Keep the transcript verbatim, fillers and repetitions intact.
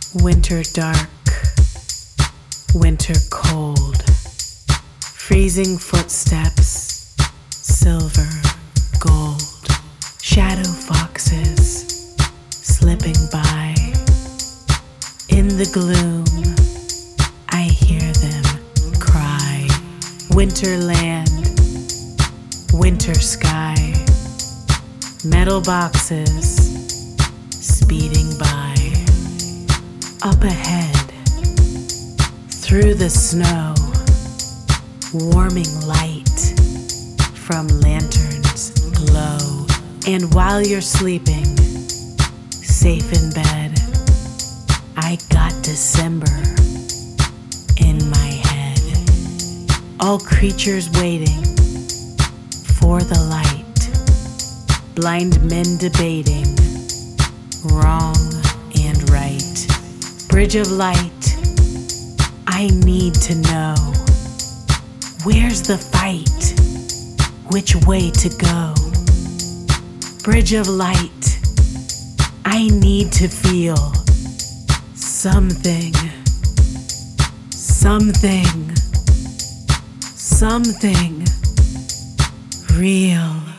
Winter dark, winter cold, freezing footsteps, silver, gold, shadow foxes slipping by. In the gloom, I hear them cry. Winter land, winter sky, metal boxes speeding by. Up ahead, through the snow, warming light from lanterns glow. And while you're sleeping, safe in bed, I got December in my head. All creatures waiting for the light, blind men debating wrong and right. Bridge of light, I need to know, where's the fight? Which way to go? Bridge of light, I need to feel something, something, something real.